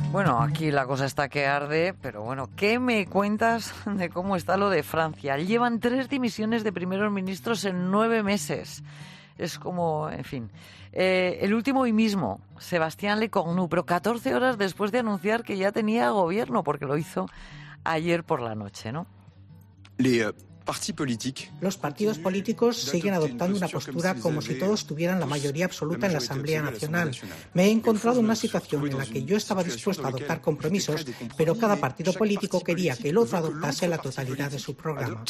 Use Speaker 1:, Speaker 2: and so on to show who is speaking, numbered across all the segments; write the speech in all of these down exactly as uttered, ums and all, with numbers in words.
Speaker 1: Bueno, aquí la cosa está que arde, pero bueno, ¿qué me cuentas de cómo está lo de Francia? Llevan tres dimisiones de primeros ministros en nueve meses. Es como, en fin. Eh, el último hoy mismo, Sébastien Lecornu, pero catorce horas después de anunciar que ya tenía gobierno, porque lo hizo ayer por la noche, ¿no?
Speaker 2: Les,
Speaker 3: Los partidos políticos siguen adoptando una postura como si todos tuvieran la mayoría absoluta en la Asamblea Nacional. Me he encontrado en una situación en la que yo estaba dispuesto a adoptar compromisos, pero cada partido político quería que el otro adoptase la totalidad de su programa.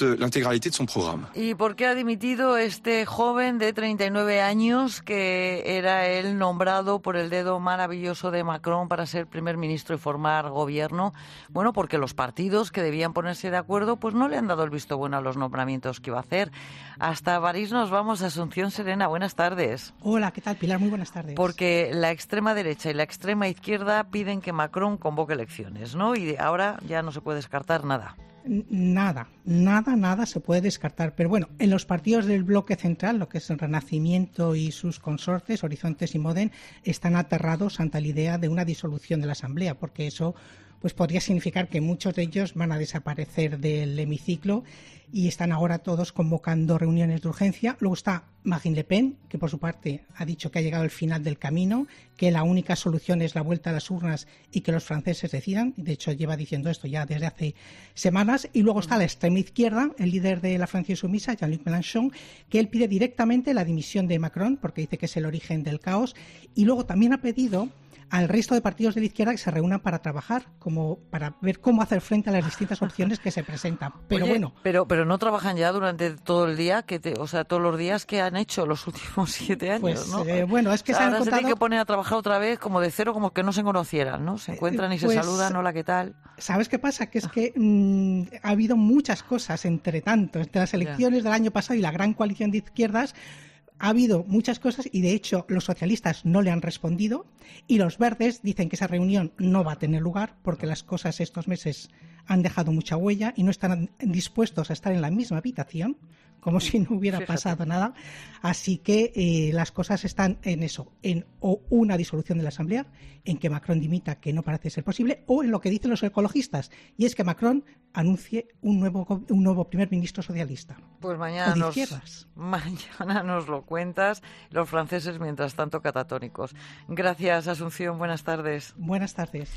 Speaker 1: ¿Y por qué ha dimitido este joven de treinta y nueve años que era el nombrado por el dedo maravilloso de Macron para ser primer ministro y formar gobierno? Bueno, porque los partidos que debían ponerse de acuerdo pues no le han dado el visto bueno a los los nombramientos que iba a hacer. Hasta París nos vamos. Asunción Serena, buenas tardes.
Speaker 4: Hola, ¿qué tal, Pilar? Muy buenas tardes.
Speaker 1: Porque la extrema derecha y la extrema izquierda piden que Macron convoque elecciones, ¿no? Y ahora ya no se puede descartar nada.
Speaker 4: Nada, nada, nada se puede descartar. Pero bueno, en los partidos del bloque central, lo que es el Renacimiento y sus consortes, Horizontes y Modem, están aterrados ante la idea de una disolución de la Asamblea, porque eso pues podría significar que muchos de ellos van a desaparecer del hemiciclo y están ahora todos convocando reuniones de urgencia. Luego está Marine Le Pen, que por su parte ha dicho que ha llegado al final del camino, que la única solución es la vuelta a las urnas y que los franceses decidan. De hecho, lleva diciendo esto ya desde hace semanas. Y luego está la extrema izquierda, el líder de la Francia Insumisa, Jean-Luc Mélenchon, que él pide directamente la dimisión de Macron porque dice que es el origen del caos. Y luego también ha pedido al resto de partidos de la izquierda que se reúnan para trabajar, como para ver cómo hacer frente a las distintas opciones que se presentan. Pero
Speaker 1: Oye,
Speaker 4: bueno,
Speaker 1: pero pero no trabajan ya durante todo el día, que te, o sea, todos los días que han hecho los últimos siete años,
Speaker 4: pues,
Speaker 1: ¿no?
Speaker 4: Eh, bueno, es que
Speaker 1: o sea,
Speaker 4: se han
Speaker 1: ahora
Speaker 4: encontrado...
Speaker 1: se tienen que poner a trabajar otra vez como de cero, como que no se conocieran, ¿no? Se encuentran y
Speaker 4: pues,
Speaker 1: se saludan, hola, ¿qué tal?
Speaker 4: ¿Sabes qué pasa? Que es que mmm, ha habido muchas cosas entre tanto, entre las elecciones del año pasado y la gran coalición de izquierdas. Ha habido muchas cosas y, de hecho, los socialistas no le han respondido y los verdes dicen que esa reunión no va a tener lugar porque las cosas estos meses han dejado mucha huella y no están dispuestos a estar en la misma habitación, como si no hubiera
Speaker 1: Fíjate.
Speaker 4: pasado nada. Así que eh, las cosas están en eso, en o una disolución de la Asamblea, en que Macron dimita, que no parece ser posible, o en lo que dicen los ecologistas, y es que Macron anuncie un nuevo un nuevo primer ministro socialista.
Speaker 1: Pues mañana
Speaker 4: o de
Speaker 1: nos,
Speaker 4: izquierdas.
Speaker 1: mañana nos lo cuentas. Los franceses, mientras tanto, catatónicos. Gracias, Asunción. Buenas tardes.
Speaker 4: Buenas tardes.